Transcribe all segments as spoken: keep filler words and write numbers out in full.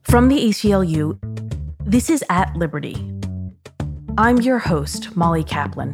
From the A C L U, this is At Liberty. I'm your host, Molly Kaplan.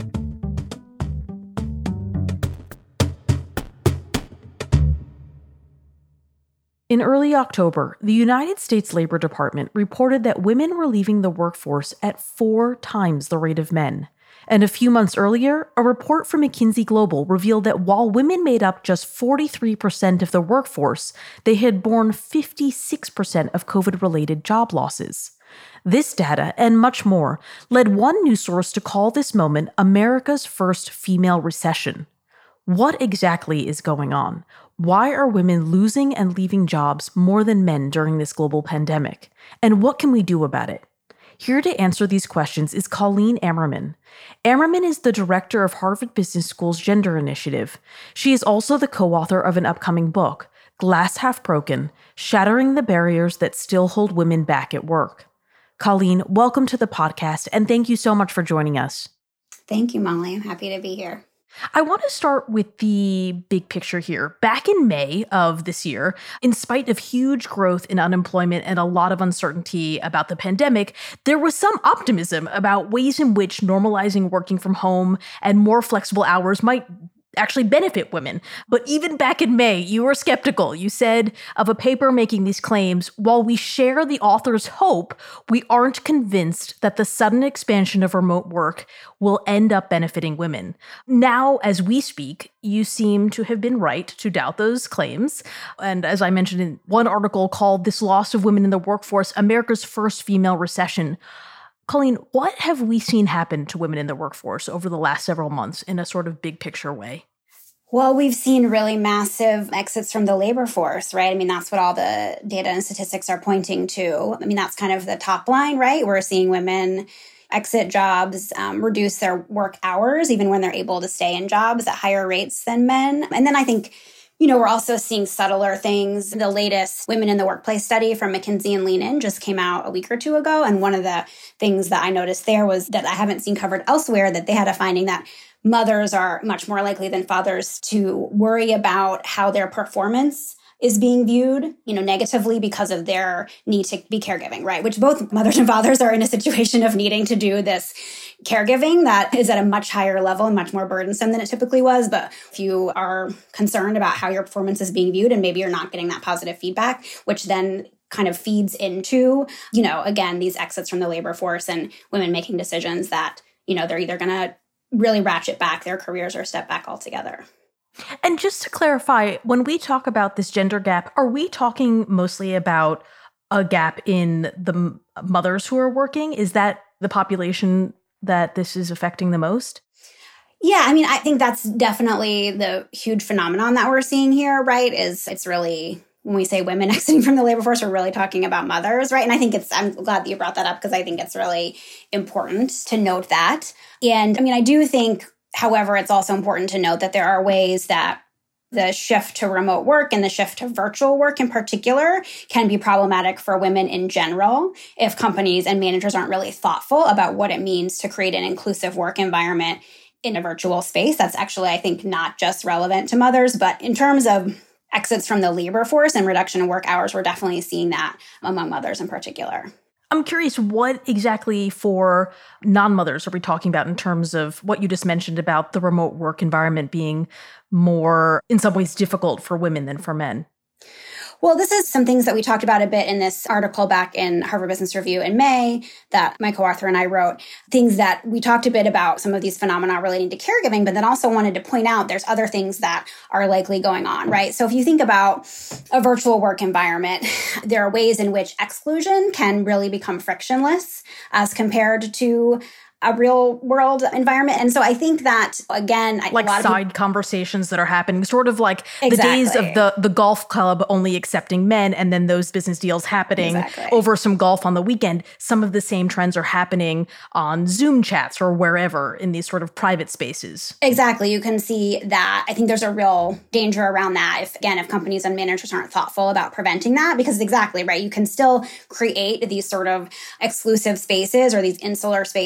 In early October, the United States Labor Department reported that women were leaving the workforce at four times the rate of men. And a few months earlier, a report from McKinsey Global revealed that while women made up just forty-three percent of the workforce, they had borne fifty-six percent of COVID-related job losses. This data, and much more, led one news source to call this moment America's first female recession. What exactly is going on? Why are women losing and leaving jobs more than men during this global pandemic? And what can we do about it? Here to answer these questions is Colleen Amerman. Amerman is the director of Harvard Business School's Gender Initiative. She is also the co-author of an upcoming book, Glass Half Broken: Shattering the Barriers That Still Hold Women Back at Work. Colleen, welcome to the podcast, and thank you so much for joining us. Thank you, Molly. I'm happy to be here. I want to start with the big picture here. Back in May of this year, in spite of huge growth in unemployment and a lot of uncertainty about the pandemic, there was some optimism about ways in which normalizing working from home and more flexible hours might actually benefit women. But even back in May, you were skeptical. You said of a paper making these claims, while we share the author's hope, we aren't convinced that the sudden expansion of remote work will end up benefiting women. Now, as we speak, you seem to have been right to doubt those claims. And as I mentioned in one article called This Loss of Women in the Workforce, America's First Female Recession. Colleen, what have we seen happen to women in the workforce over the last several months in a sort of big picture way? Well, we've seen really massive exits from the labor force, right? I mean, that's what all the data and statistics are pointing to. I mean, that's kind of the top line, right? We're seeing women exit jobs, um, reduce their work hours, even when they're able to stay in jobs at higher rates than men. And then I think You know, we're also seeing subtler things. The latest Women in the Workplace study from McKinsey and Lean In just came out a week or two ago. And one of the things that I noticed there was that I haven't seen covered elsewhere, that they had a finding that mothers are much more likely than fathers to worry about how their performance is being viewed, you know, negatively because of their need to be caregiving, right? Which both mothers and fathers are in a situation of needing to do this caregiving that is at a much higher level and much more burdensome than it typically was. But if you are concerned about how your performance is being viewed and maybe you're not getting that positive feedback, which then kind of feeds into, you know, again, these exits from the labor force and women making decisions that, you know, they're either going to really ratchet back their careers or step back altogether. And just to clarify, when we talk about this gender gap, are we talking mostly about a gap in the mothers who are working? Is that the population that this is affecting the most? Yeah, I mean, I think that's definitely the huge phenomenon that we're seeing here, right? Is it's really, when we say women exiting from the labor force, we're really talking about mothers, right? And I think it's, I'm glad that you brought that up because I think it's really important to note that. And I mean, I do think, however, it's also important to note that there are ways that the shift to remote work and the shift to virtual work in particular can be problematic for women in general if companies and managers aren't really thoughtful about what it means to create an inclusive work environment in a virtual space. That's actually, I think, not just relevant to mothers, but in terms of exits from the labor force and reduction in work hours, we're definitely seeing that among mothers in particular. I'm curious, what exactly for non-mothers are we talking about in terms of what you just mentioned about the remote work environment being more, in some ways, difficult for women than for men? Well, this is some things that we talked about a bit in this article back in Harvard Business Review in May that my co-author and I wrote. Things that we talked a bit about some of these phenomena relating to caregiving, but then also wanted to point out there's other things that are likely going on, right? So if you think about a virtual work environment, there are ways in which exclusion can really become frictionless as compared to a real world environment. And so I think that, again, like a lot side of people, conversations that are happening, sort of like exactly. the days of the, the golf club only accepting men and then those business deals happening exactly. over some golf on the weekend. Some of the same trends are happening on Zoom chats or wherever in these sort of private spaces. Exactly. You can see that. I think there's a real danger around that. If, again, if companies and managers aren't thoughtful about preventing that, because exactly, right, you can still create these sort of exclusive spaces or these insular spaces where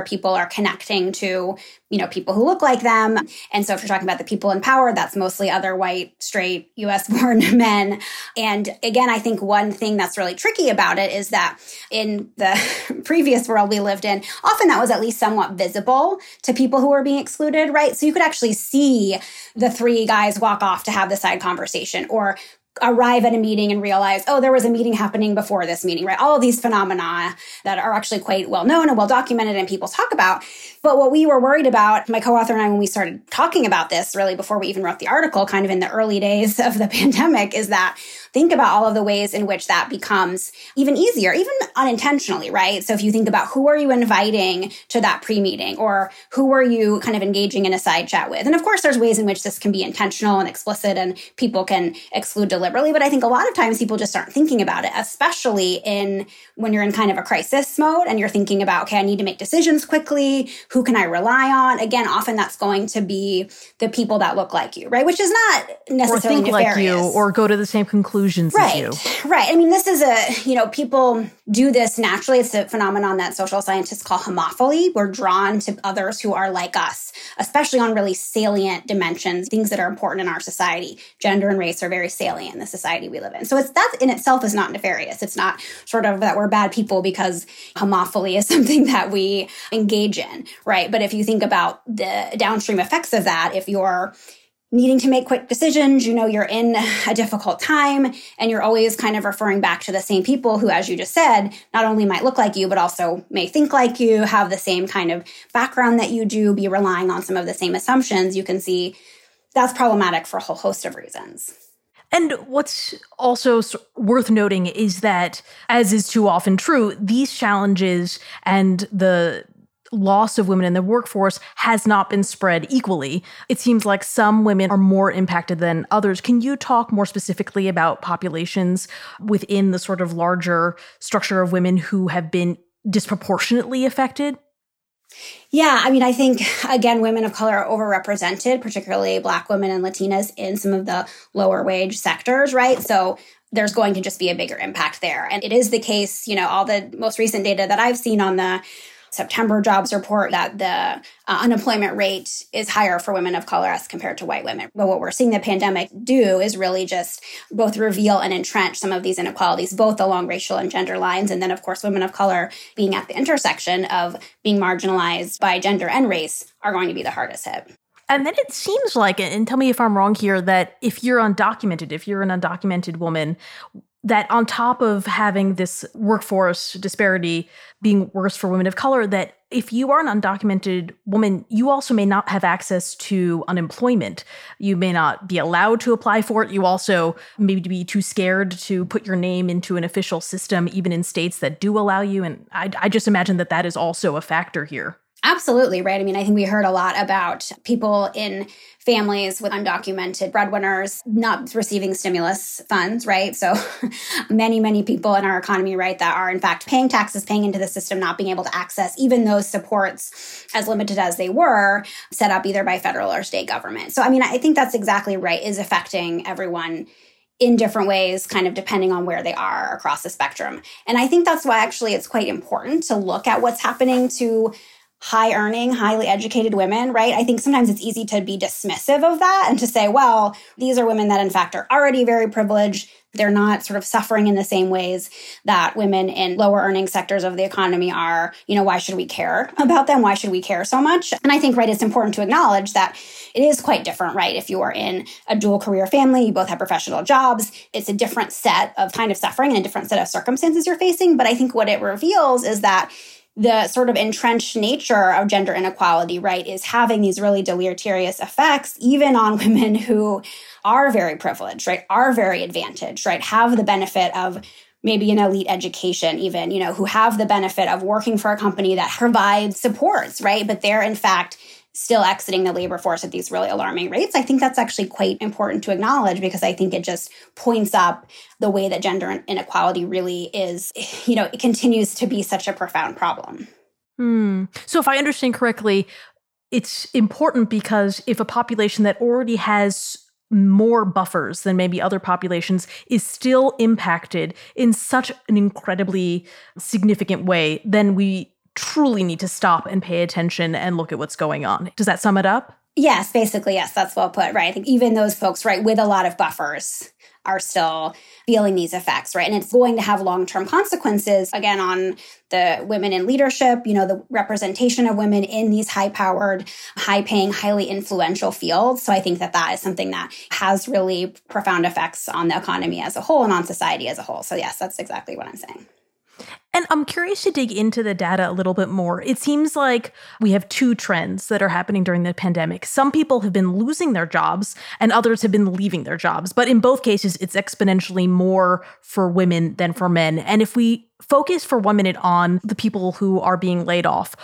people are connecting to, you know, people who look like them. And so if you're talking about the people in power, that's mostly other white, straight, U S born men. And again, I think one thing that's really tricky about it is that in the previous world we lived in, often that was at least somewhat visible to people who were being excluded, right? So you could actually see the three guys walk off to have the side conversation, or arrive at a meeting and realize, oh, there was a meeting happening before this meeting, right? All of these phenomena that are actually quite well known and well documented and people talk about. But what we were worried about, my co-author and I, when we started talking about this, really before we even wrote the article, kind of in the early days of the pandemic, is that think about all of the ways in which that becomes even easier, even unintentionally, right? So if you think about who are you inviting to that pre-meeting, or who are you kind of engaging in a side chat with? And of course, there's ways in which this can be intentional and explicit and people can exclude deliberately. But I think a lot of times people just aren't thinking about it, especially in when you're in kind of a crisis mode and you're thinking about, okay, I need to make decisions quickly. Who can I rely on? Again, often that's going to be the people that look like you, right? Which is not necessarily or think nefarious. Like you, or go to the same conclusions right, as you. Right. I mean, this is a, you know, people do this naturally. It's a phenomenon that social scientists call homophily. We're drawn to others who are like us, especially on really salient dimensions, things that are important in our society. Gender and race are very salient in the society we live in. So it's that in itself is not nefarious. It's not sort of that we're bad people because homophily is something that we engage in, right? But if you think about the downstream effects of that, if you're needing to make quick decisions, you know, you're in a difficult time and you're always kind of referring back to the same people who, as you just said, not only might look like you, but also may think like you, have the same kind of background that you do, be relying on some of the same assumptions, you can see that's problematic for a whole host of reasons. And what's also worth noting is that, as is too often true, these challenges and the loss of women in the workforce has not been spread equally. It seems like some women are more impacted than others. Can you talk more specifically about populations within the sort of larger structure of women who have been disproportionately affected? Yeah, I mean, I think, again, women of color are overrepresented, particularly Black women and Latinas in some of the lower wage sectors, right? So there's going to just be a bigger impact there. And it is the case, you know, all the most recent data that I've seen on the September jobs report that the uh, unemployment rate is higher for women of color as compared to white women. But what we're seeing the pandemic do is really just both reveal and entrench some of these inequalities, both along racial and gender lines. And then, of course, women of color being at the intersection of being marginalized by gender and race are going to be the hardest hit. And then it seems like, and tell me if I'm wrong here, that if you're undocumented, if you're an undocumented woman, that on top of having this workforce disparity being worse for women of color, that if you are an undocumented woman, you also may not have access to unemployment. You may not be allowed to apply for it. You also may be too scared to put your name into an official system, even in states that do allow you. And I, I just imagine that that is also a factor here. Absolutely, right? I mean, I think we heard a lot about people in families with undocumented breadwinners not receiving stimulus funds, right? So many, many people in our economy, right, that are in fact paying taxes, paying into the system, not being able to access even those supports, as limited as they were, set up either by federal or state government. So, I mean, I think that's exactly right, is affecting everyone in different ways, kind of depending on where they are across the spectrum. And I think that's why actually it's quite important to look at what's happening to high earning, highly educated women, right? I think sometimes it's easy to be dismissive of that and to say, well, these are women that in fact are already very privileged. They're not sort of suffering in the same ways that women in lower earning sectors of the economy are. You know, why should we care about them? Why should we care so much? And I think, right, it's important to acknowledge that it is quite different, right? If you are in a dual career family, you both have professional jobs, it's a different set of kind of suffering and a different set of circumstances you're facing. But I think what it reveals is that the sort of entrenched nature of gender inequality, right, is having these really deleterious effects, even on women who are very privileged, right, are very advantaged, right, have the benefit of maybe an elite education even, you know, who have the benefit of working for a company that provides supports, right, but they're in fact still exiting the labor force at these really alarming rates. I think that's actually quite important to acknowledge because I think it just points up the way that gender inequality really is, you know, it continues to be such a profound problem. Hmm. So if I understand correctly, it's important because if a population that already has more buffers than maybe other populations is still impacted in such an incredibly significant way, then we truly need to stop and pay attention and look at what's going on. Does that sum it up? Yes, basically, yes, that's well put, right? I think even those folks, right, with a lot of buffers are still feeling these effects, right? And it's going to have long-term consequences, again, on the women in leadership, you know, the representation of women in these high-powered, high-paying, highly influential fields. So I think that that is something that has really profound effects on the economy as a whole and on society as a whole. So yes, that's exactly what I'm saying. And I'm curious to dig into the data a little bit more. It seems like we have two trends that are happening during the pandemic. Some people have been losing their jobs and others have been leaving their jobs. But in both cases, it's exponentially more for women than for men. And if we focus for one minute on the people who are being laid off,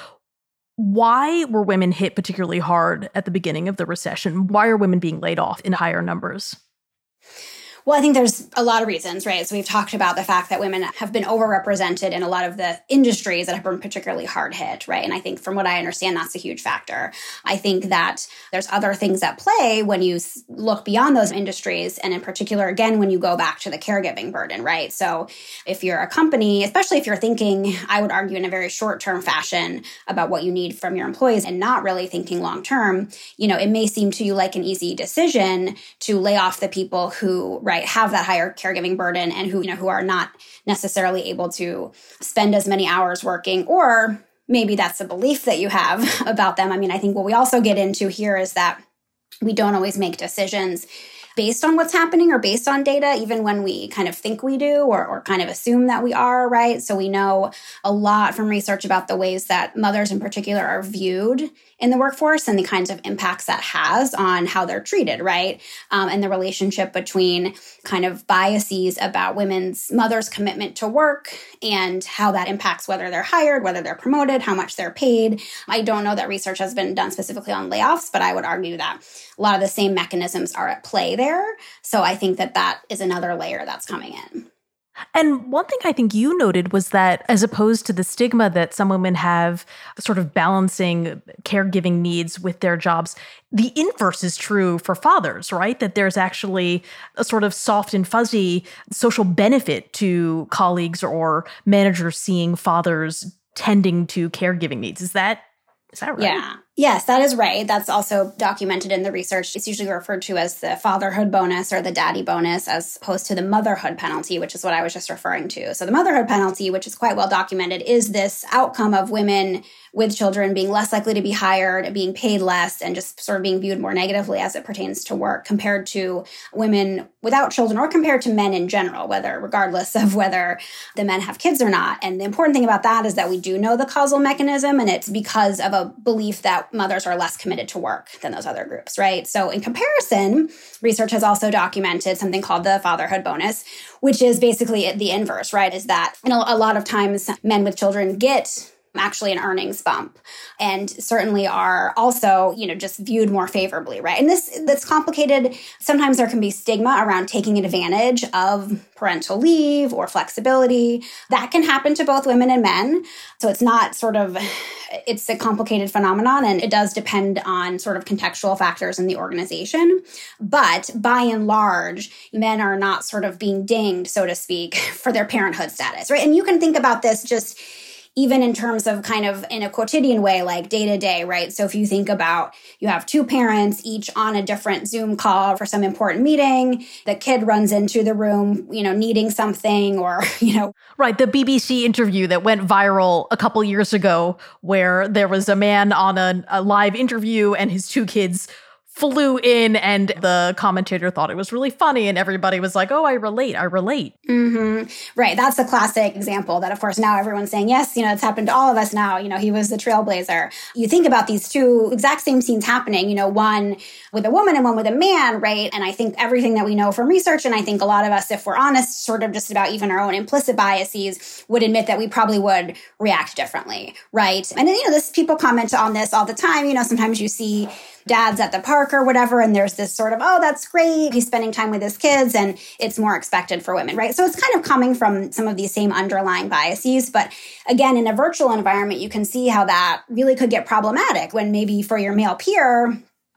why were women hit particularly hard at the beginning of the recession? Why are women being laid off in higher numbers? Well, I think there's a lot of reasons, right? So we've talked about the fact that women have been overrepresented in a lot of the industries that have been particularly hard hit, right? And I think from what I understand, that's a huge factor. I think that there's other things at play when you look beyond those industries. And in particular, again, when you go back to the caregiving burden, right? So if you're a company, especially if you're thinking, I would argue in a very short-term fashion about what you need from your employees and not really thinking long-term, you know, it may seem to you like an easy decision to lay off the people who, right, have that higher caregiving burden and who, you know, who are not necessarily able to spend as many hours working, or maybe that's a belief that you have about them. I mean, I think what we also get into here is that we don't always make decisions based on what's happening or based on data, even when we kind of think we do or, or kind of assume that we are, right? So we know a lot from research about the ways that mothers in particular are viewed in the workforce and the kinds of impacts that has on how they're treated, right? Um, and the relationship between kind of biases about women's mothers' commitment to work and how that impacts whether they're hired, whether they're promoted, how much they're paid. I don't know that research has been done specifically on layoffs, but I would argue that a lot of the same mechanisms are at play there. So I think that that is another layer that's coming in. And one thing I think you noted was that as opposed to the stigma that some women have sort of balancing caregiving needs with their jobs, the inverse is true for fathers, right? That there's actually a sort of soft and fuzzy social benefit to colleagues or managers seeing fathers tending to caregiving needs. Is that, is that right? Yeah. Yes, that is right. That's also documented in the research. It's usually referred to as the fatherhood bonus or the daddy bonus as opposed to the motherhood penalty, which is what I was just referring to. So the motherhood penalty, which is quite well documented, is this outcome of women with children being less likely to be hired, being paid less, and just sort of being viewed more negatively as it pertains to work compared to women without children or compared to men in general, whether regardless of whether the men have kids or not. And the important thing about that is that we do know the causal mechanism, and it's because of a belief that mothers are less committed to work than those other groups, right? So in comparison, research has also documented something called the fatherhood bonus, which is basically the inverse, right? Is that you know, a lot of times men with children get actually an earnings bump and certainly are also, you know, just viewed more favorably, right? And this that's complicated. Sometimes there can be stigma around taking advantage of parental leave or flexibility. That can happen to both women and men. So it's not sort of, it's a complicated phenomenon and it does depend on sort of contextual factors in the organization. But by and large, men are not sort of being dinged, so to speak, for their parenthood status, right? And you can think about this just even in terms of kind of in a quotidian way, like day to day, right? So if you think about you have two parents, each on a different Zoom call for some important meeting, the kid runs into the room, you know, needing something or, you know. Right. The B B C interview that went viral a couple years ago where there was a man on a, a live interview and his two kids flew in and the commentator thought it was really funny and everybody was like, oh, I relate, I relate. Mm-hmm. Right. That's a classic example that, of course, now everyone's saying, yes, you know, it's happened to all of us now. You know, he was the trailblazer. You think about these two exact same scenes happening, you know, one with a woman and one with a man, right? And I think everything that we know from research, and I think a lot of us, if we're honest, sort of just about even our own implicit biases, would admit that we probably would react differently, right? And then, you know, this people comment on this all the time. You know, sometimes you see dads at the park or whatever, and there's this sort of, oh, that's great. He's spending time with his kids, and it's more expected for women, right? So it's kind of coming from some of these same underlying biases. But again, in a virtual environment, you can see how that really could get problematic when maybe for your male peer,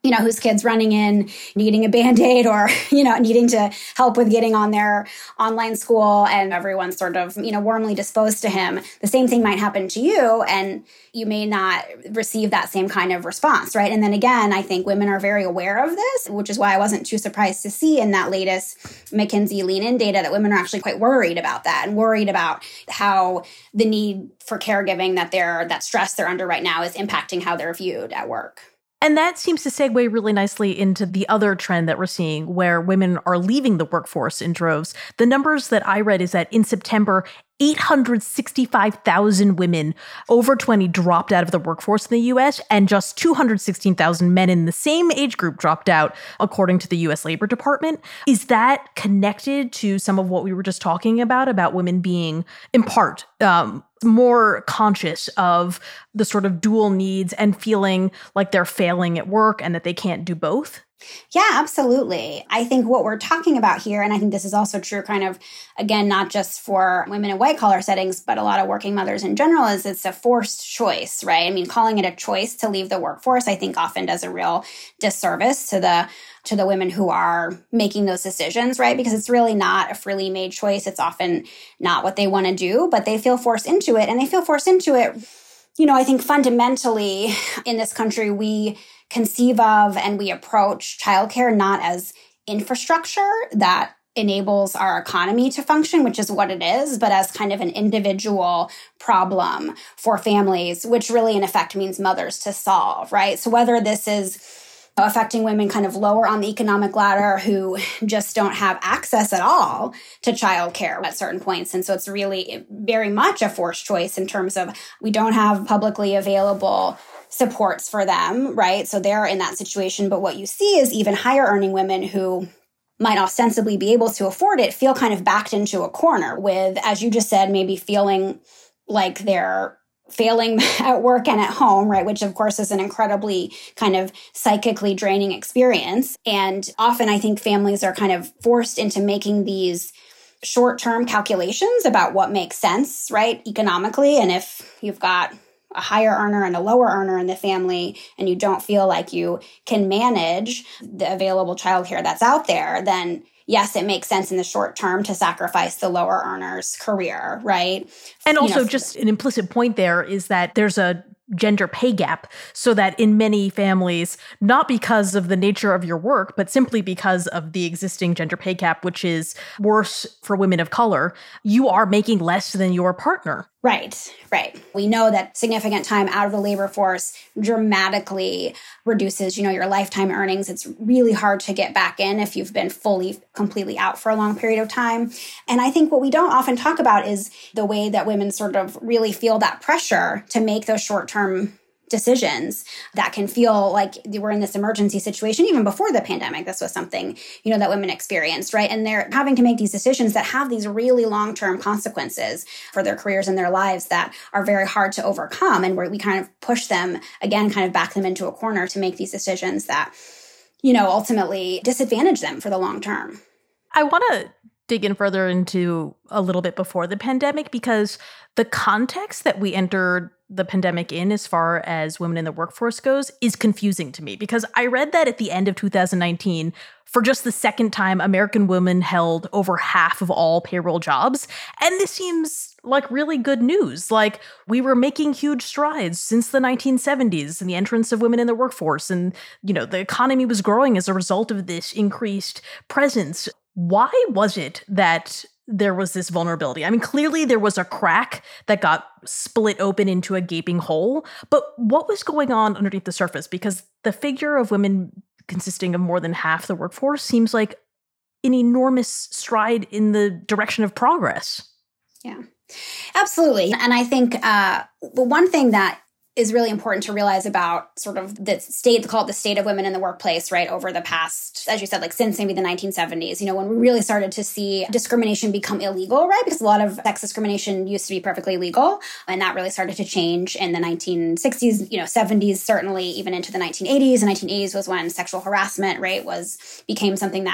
you know, whose kid's running in, needing a Band-Aid or, you know, needing to help with getting on their online school, and everyone's sort of, you know, warmly disposed to him. The same thing might happen to you, and you may not receive that same kind of response, right? And then again, I think women are very aware of this, which is why I wasn't too surprised to see in that latest McKinsey Lean In data that women are actually quite worried about that, and worried about how the need for caregiving that they're, that stress they're under right now is impacting how they're viewed at work. And that seems to segue really nicely into the other trend that we're seeing, where women are leaving the workforce in droves. The numbers that I read is that in September, eight hundred sixty-five thousand women over twenty dropped out of the workforce in the U S, and just two hundred sixteen thousand men in the same age group dropped out, according to the U S Labor Department. Is that connected to some of what we were just talking about, about women being, in part, um, more conscious of the sort of dual needs and feeling like they're failing at work and that they can't do both? Yeah, absolutely. I think what we're talking about here, and I think this is also true kind of, again, not just for women in white collar settings, but a lot of working mothers in general, is it's a forced choice, right? I mean, calling it a choice to leave the workforce, I think often does a real disservice to the to the women who are making those decisions, right? Because it's really not a freely made choice. It's often not what they want to do, but they feel forced into it. And they feel forced into it, you know, I think fundamentally in this country, we conceive of and we approach childcare not as infrastructure that enables our economy to function, which is what it is, but as kind of an individual problem for families, which really in effect means mothers to solve, right? So whether this is affecting women kind of lower on the economic ladder who just don't have access at all to childcare at certain points. And so it's really very much a forced choice in terms of we don't have publicly available supports for them, right? So they're in that situation. But what you see is even higher earning women who might ostensibly be able to afford it feel kind of backed into a corner with, as you just said, maybe feeling like they're failing at work and at home, right? Which of course is an incredibly kind of psychically draining experience. And often I think families are kind of forced into making these short-term calculations about what makes sense, right? Economically. And if you've got a higher earner and a lower earner in the family, and you don't feel like you can manage the available childcare that's out there, then yes, it makes sense in the short term to sacrifice the lower earner's career, right? And also, you know, just an implicit point there is that there's a gender pay gap, so that in many families, not because of the nature of your work, but simply because of the existing gender pay gap, which is worse for women of color, you are making less than your partner. Right, right. We know that significant time out of the labor force dramatically reduces, you know, your lifetime earnings. It's really hard to get back in if you've been fully, completely out for a long period of time. And I think what we don't often talk about is the way that women sort of really feel that pressure to make those short-term decisions that can feel like we're in this emergency situation. Even before the pandemic, this was something, you know, that women experienced, right? And they're having to make these decisions that have these really long-term consequences for their careers and their lives that are very hard to overcome. And where we kind of push them, again, kind of back them into a corner to make these decisions that, you know, ultimately disadvantage them for the long term. I want to dig in further into a little bit before the pandemic, because the context that we entered the pandemic in, as far as women in the workforce goes, is confusing to me. Because I read that at the end of two thousand nineteen, for just the second time, American women held over half of all payroll jobs. And this seems like really good news. Like, we were making huge strides since the nineteen seventies and the entrance of women in the workforce. And, you know, the economy was growing as a result of this increased presence. Why was it that there was this vulnerability? I mean, clearly there was a crack that got split open into a gaping hole, but what was going on underneath the surface? Because the figure of women consisting of more than half the workforce seems like an enormous stride in the direction of progress. Yeah, absolutely. And I think uh, the one thing that is really important to realize about sort of the state, call it the state of women in the workplace, right, over the past, as you said, like since maybe the nineteen seventies, you know, when we really started to see discrimination become illegal, right? Because a lot of sex discrimination used to be perfectly legal. And that really started to change in the nineteen sixties, you know, seventies, certainly even into the nineteen eighties. The nineteen eighties was when sexual harassment, right, was became something that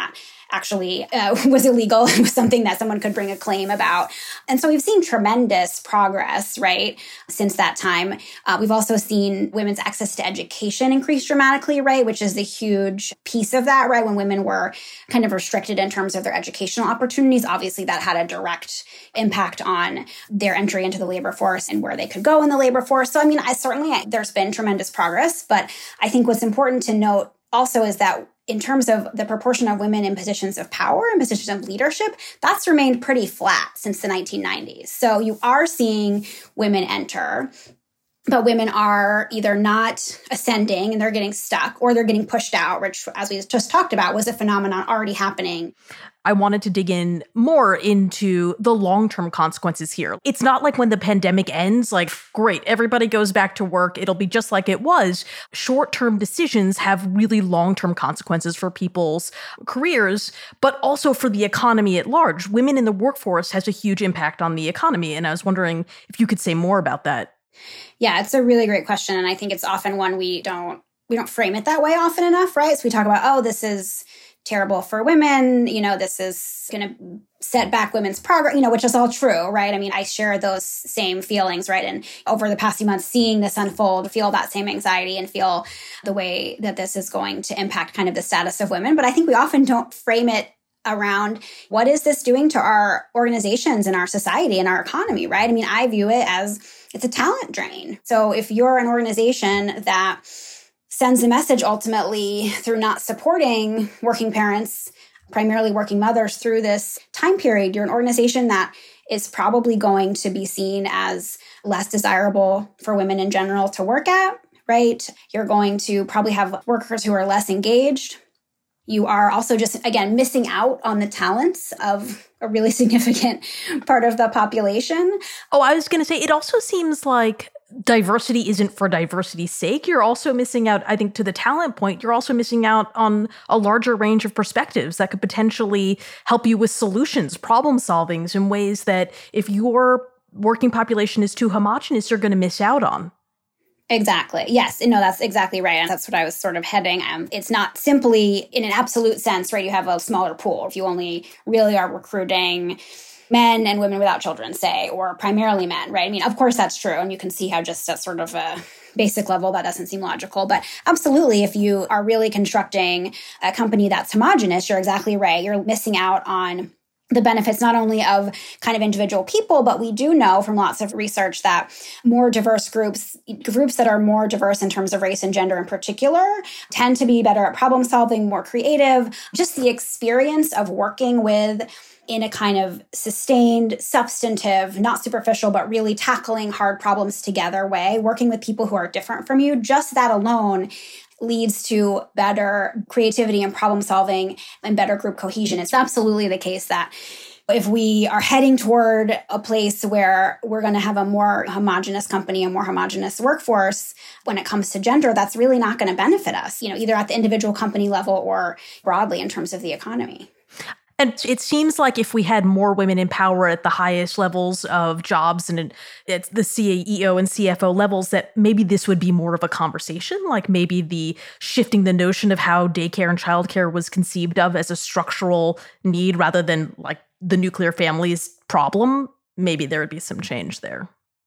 actually uh, was illegal and was something that someone could bring a claim about. And so we've seen tremendous progress, right, since that time. Uh, we've also seen women's access to education increase dramatically, right, which is the huge piece of that, right? When women were kind of restricted in terms of their educational opportunities, obviously that had a direct impact on their entry into the labor force and where they could go in the labor force. So, I mean, I certainly, there's been tremendous progress, but I think what's important to note also is that in terms of the proportion of women in positions of power and positions of leadership, that's remained pretty flat since the nineteen nineties. So you are seeing women enter, but women are either not ascending and they're getting stuck, or they're getting pushed out, which, as we just talked about, was a phenomenon already happening. I wanted to dig in more into the long-term consequences here. It's not like when the pandemic ends, like, great, everybody goes back to work, it'll be just like it was. Short-term decisions have really long-term consequences for people's careers, but also for the economy at large. Women in the workforce has a huge impact on the economy, and I was wondering if you could say more about that. Yeah, it's a really great question, and I think it's often one we don't we don't frame it that way often enough, right? So we talk about, oh, this is terrible for women, you know, this is going to set back women's progress, you know, which is all true, right? I mean, I share those same feelings, right? And over the past few months, seeing this unfold, feel that same anxiety and feel the way that this is going to impact kind of the status of women. But I think we often don't frame it around what is this doing to our organizations and our society and our economy, right? I mean, I view it as it's a talent drain. So if you're an organization that sends a message ultimately through not supporting working parents, primarily working mothers through this time period, you're an organization that is probably going to be seen as less desirable for women in general to work at, right? You're going to probably have workers who are less engaged. You are also just, again, missing out on the talents of a really significant part of the population. Oh, I was going to say, it also seems like diversity isn't for diversity's sake. You're also missing out, I think, to the talent point, you're also missing out on a larger range of perspectives that could potentially help you with solutions, problem solvings in ways that if your working population is too homogenous, you're going to miss out on. Exactly. Yes. No, that's exactly right. And that's what I was sort of heading. Um, it's not simply in an absolute sense, right? You have a smaller pool. If you only really are recruiting men and women without children, say, or primarily men, right? I mean, of course, that's true. And you can see how just at sort of a basic level, that doesn't seem logical. But absolutely, if you are really constructing a company that's homogenous, you're exactly right. You're missing out on the benefits not only of kind of individual people, but we do know from lots of research that more diverse groups, groups that are more diverse in terms of race and gender in particular, tend to be better at problem solving, more creative. Just the experience of working with in a kind of sustained, substantive, not superficial, but really tackling hard problems together way, working with people who are different from you, just that alone leads to better creativity and problem solving and better group cohesion. It's absolutely the case that if we are heading toward a place where we're going to have a more homogenous company, a more homogenous workforce when it comes to gender, that's really not going to benefit us, you know, either at the individual company level or broadly in terms of the economy. And it seems like if we had more women in power at the highest levels of jobs and at the C E O and C F O levels, that maybe this would be more of a conversation, like maybe the shifting the notion of how daycare and childcare was conceived of as a structural need rather than like the nuclear family's problem. Maybe there would be some change there.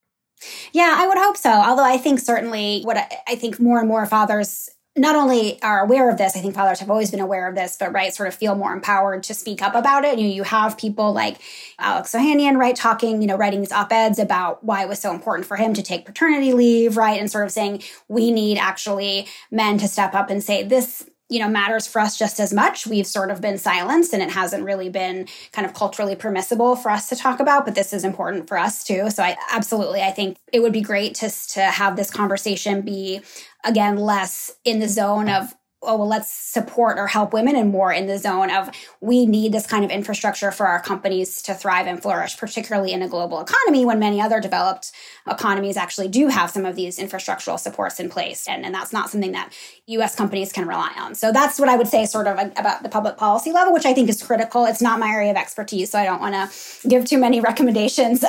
Yeah, I would hope so. Although I think certainly what I, I think more and more fathers not only are aware of this, I think fathers have always been aware of this, but right, sort of feel more empowered to speak up about it. You know, you have people like Alex Ohanian, right, talking, you know, writing these op-eds about why it was so important for him to take paternity leave, right, and sort of saying we need actually men to step up and say this, you know, matters for us just as much. We've sort of been silenced and it hasn't really been kind of culturally permissible for us to talk about, but this is important for us too. So I absolutely, I think it would be great to, to have this conversation be, again, less in the zone of, oh, well, let's support or help women, and more in the zone of we need this kind of infrastructure for our companies to thrive and flourish, particularly in a global economy when many other developed economies actually do have some of these infrastructural supports in place. And, and that's not something that U S companies can rely on. So that's what I would say sort of about the public policy level, which I think is critical. It's not my area of expertise, so I don't want to give too many recommendations. Um,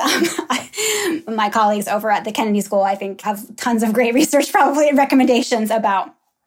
I, my colleagues over at the Kennedy School, I think, have tons of great research probably and recommendations about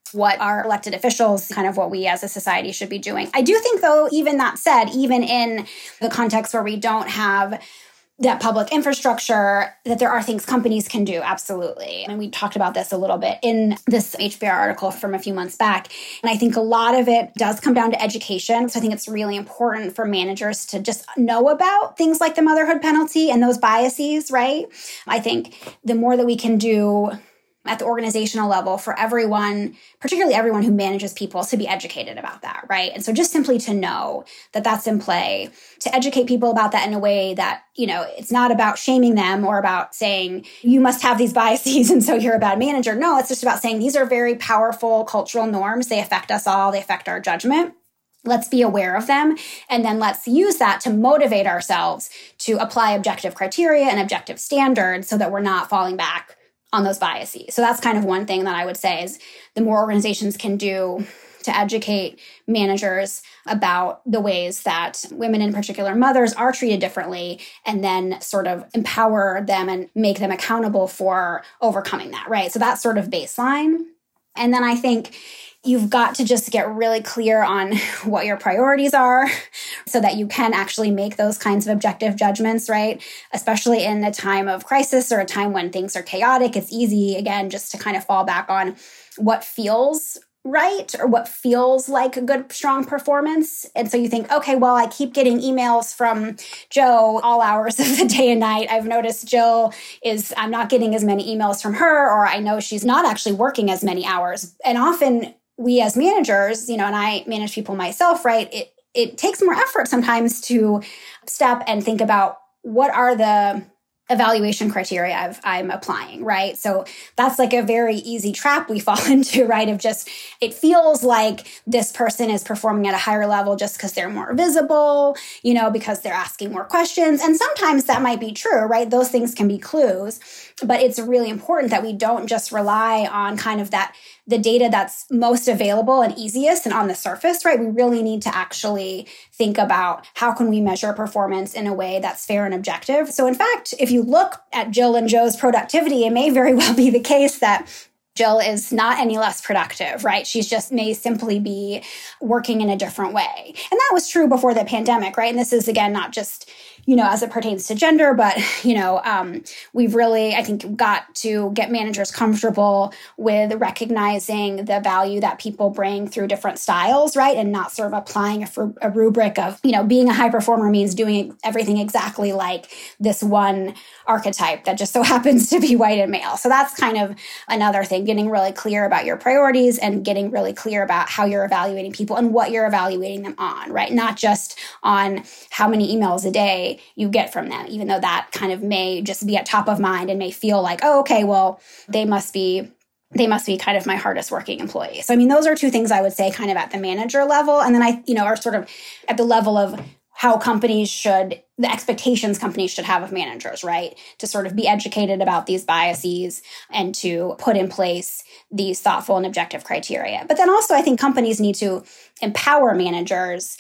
what our elected officials, kind of what we as a society should be doing. I do think, though, even that said, even in the context where we don't have that public infrastructure, that there are things companies can do, absolutely. And we talked about this a little bit in this H B R article from a few months back. And I think a lot of it does come down to education. So I think it's really important for managers to just know about things like the motherhood penalty and those biases, right? I think the more that we can do at the organizational level for everyone, particularly everyone who manages people, to be educated about that, right? And so just simply to know that that's in play, to educate people about that in a way that, you know, it's not about shaming them or about saying, you must have these biases and so you're a bad manager. No, it's just about saying these are very powerful cultural norms. They affect us all. They affect our judgment. Let's be aware of them. And then let's use that to motivate ourselves to apply objective criteria and objective standards so that we're not falling back on those biases. So that's kind of one thing that I would say is the more organizations can do to educate managers about the ways that women, in particular mothers, are treated differently, and then sort of empower them and make them accountable for overcoming that, right? So that's sort of baseline. And then I think you've got to just get really clear on what your priorities are so that you can actually make those kinds of objective judgments, right? Especially in a time of crisis or a time when things are chaotic. It's easy, again, just to kind of fall back on what feels right or what feels like a good, strong performance. And so you think, okay, well, I keep getting emails from Joe all hours of the day and night. I've noticed Jill is, I'm not getting as many emails from her, or I know she's not actually working as many hours. And often we as managers, you know, and I manage people myself, right? It it takes more effort sometimes to step and think about what are the evaluation criteria I've, I'm applying, right? So that's like a very easy trap we fall into, right? Of just, it feels like this person is performing at a higher level just because they're more visible, you know, because they're asking more questions. And sometimes that might be true, right? Those things can be clues, but it's really important that we don't just rely on kind of that, the data that's most available and easiest and on the surface, right? We really need to actually think about how can we measure performance in a way that's fair and objective. So in fact, if you look at Jill and Joe's productivity, it may very well be the case that Jill is not any less productive, right? She's just may simply be working in a different way. And that was true before the pandemic, right? And this is, again, not just, you know, as it pertains to gender, but, you know, um, we've really, I think, got to get managers comfortable with recognizing the value that people bring through different styles, right? And not sort of applying a, fr- a rubric of, you know, being a high performer means doing everything exactly like this one archetype that just so happens to be white and male. So that's kind of another thing, getting really clear about your priorities and getting really clear about how you're evaluating people and what you're evaluating them on, right? Not just on how many emails a day you get from them, even though that kind of may just be at top of mind and may feel like, oh, okay, well, they must be they must be kind of my hardest working employee. So, I mean, those are two things I would say kind of at the manager level. And then I, you know, are sort of at the level of how companies should, the expectations companies should have of managers, right? To sort of be educated about these biases and to put in place these thoughtful and objective criteria. But then also I think companies need to empower managers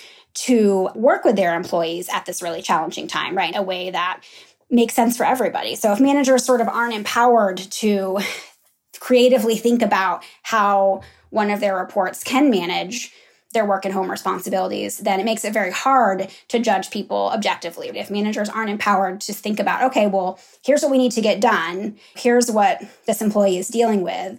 to work with their employees at this really challenging time, right? In a way that makes sense for everybody. So if managers sort of aren't empowered to creatively think about how one of their reports can manage their work and home responsibilities, then it makes it very hard to judge people objectively. If managers aren't empowered to think about, okay, well, here's what we need to get done. Here's what this employee is dealing with.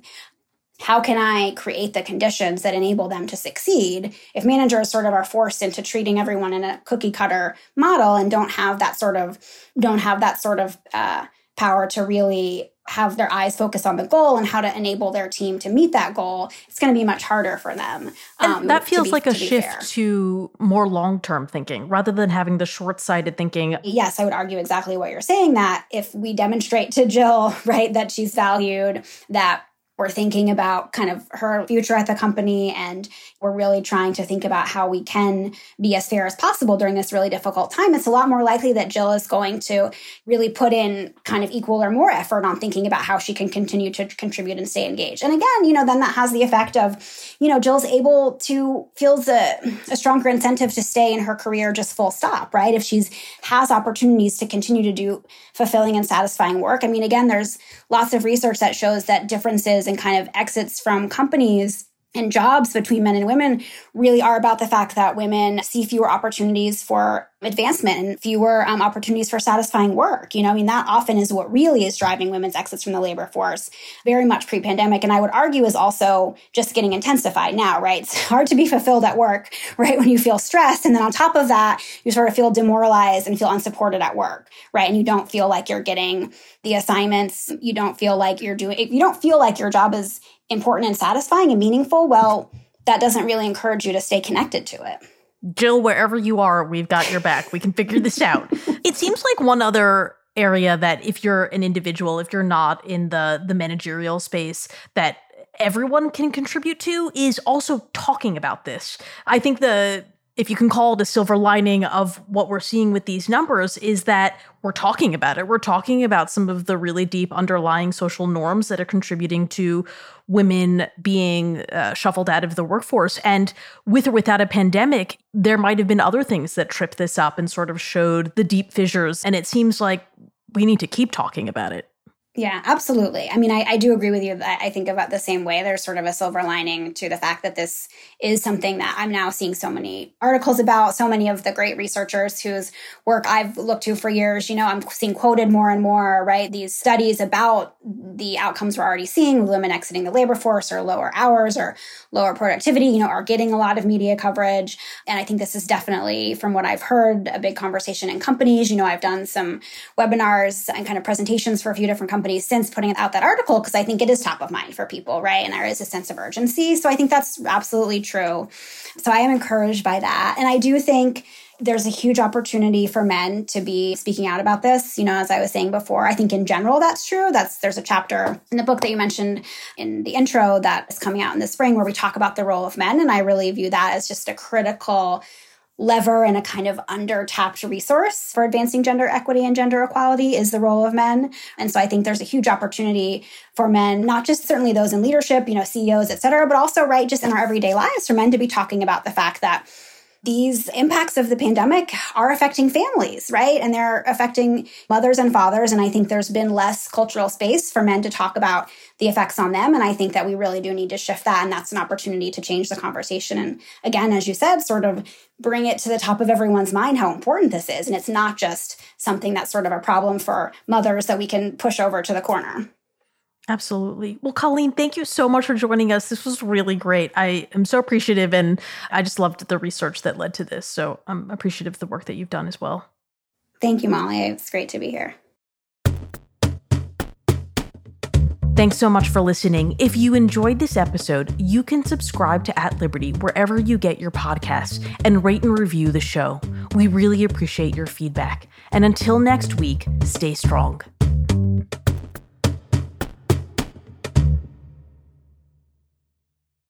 How can I create the conditions that enable them to succeed? If managers sort of are forced into treating everyone in a cookie cutter model and don't have that sort of, don't have that sort of uh, power to really have their eyes focused on the goal and how to enable their team to meet that goal, it's going to be much harder for them. Um, and that feels be, like a to shift fair. to more long-term thinking rather than having the short-sighted thinking. Yes, I would argue exactly what you're saying, that if we demonstrate to Jill, right, that she's valued, that we're thinking about kind of her future at the company, and we're really trying to think about how we can be as fair as possible during this really difficult time, it's a lot more likely that Jill is going to really put in kind of equal or more effort on thinking about how she can continue to contribute and stay engaged. And again, you know, then that has the effect of, you know, Jill's able to, feels a, a stronger incentive to stay in her career just full stop, right? If she's has opportunities to continue to do fulfilling and satisfying work. I mean, again, there's lots of research that shows that differences and kind of exits from companies and jobs between men and women really are about the fact that women see fewer opportunities for advancement and fewer um, opportunities for satisfying work. You know, I mean, that often is what really is driving women's exits from the labor force, very much pre-pandemic. And I would argue is also just getting intensified now, right? It's hard to be fulfilled at work, right? When you feel stressed. And then on top of that, you sort of feel demoralized and feel unsupported at work, right? And you don't feel like you're getting the assignments. You don't feel like you're doing, if you don't feel like your job is important and satisfying and meaningful, well, that doesn't really encourage you to stay connected to it. Jill, wherever you are, we've got your back. We can figure this out. It seems like one other area that if you're an individual, if you're not in the, the managerial space, that everyone can contribute to is also talking about this. I think the if you can call it a silver lining of what we're seeing with these numbers is that we're talking about it. We're talking about some of the really deep underlying social norms that are contributing to women being uh, shuffled out of the workforce. And with or without a pandemic, there might have been other things that tripped this up and sort of showed the deep fissures. And it seems like we need to keep talking about it. Yeah, absolutely. I mean, I, I do agree with you that I think about the same way. There's sort of a silver lining to the fact that this is something that I'm now seeing so many articles about, so many of the great researchers whose work I've looked to for years. You know, I'm seeing quoted more and more, right? These studies about the outcomes we're already seeing with women exiting the labor force or lower hours or lower productivity, you know, are getting a lot of media coverage. And I think this is definitely, from what I've heard, a big conversation in companies. You know, I've done some webinars and kind of presentations for a few different companies since putting out that article, because I think it is top of mind for people, right? And there is a sense of urgency. So I think that's absolutely true. So I am encouraged by that. And I do think there's a huge opportunity for men to be speaking out about this. You know, as I was saying before, I think in general, that's true. That's there's a chapter in the book that you mentioned in the intro that is coming out in the spring where we talk about the role of men. And I really view that as just a critical lever and a kind of under-tapped resource for advancing gender equity and gender equality is the role of men. And so I think there's a huge opportunity for men, not just certainly those in leadership, you know, C E Os, et cetera, but also, right, just in our everyday lives for men to be talking about the fact that these impacts of the pandemic are affecting families, right? And they're affecting mothers and fathers. And I think there's been less cultural space for men to talk about the effects on them. And I think that we really do need to shift that. And that's an opportunity to change the conversation. And again, as you said, sort of bring it to the top of everyone's mind how important this is. And it's not just something that's sort of a problem for mothers that we can push over to the corner. Absolutely. Well, Colleen, thank you so much for joining us. This was really great. I am so appreciative, and I just loved the research that led to this. So I'm appreciative of the work that you've done as well. Thank you, Molly. It's great to be here. Thanks so much for listening. If you enjoyed this episode, you can subscribe to At Liberty wherever you get your podcasts and rate and review the show. We really appreciate your feedback. And until next week, stay strong.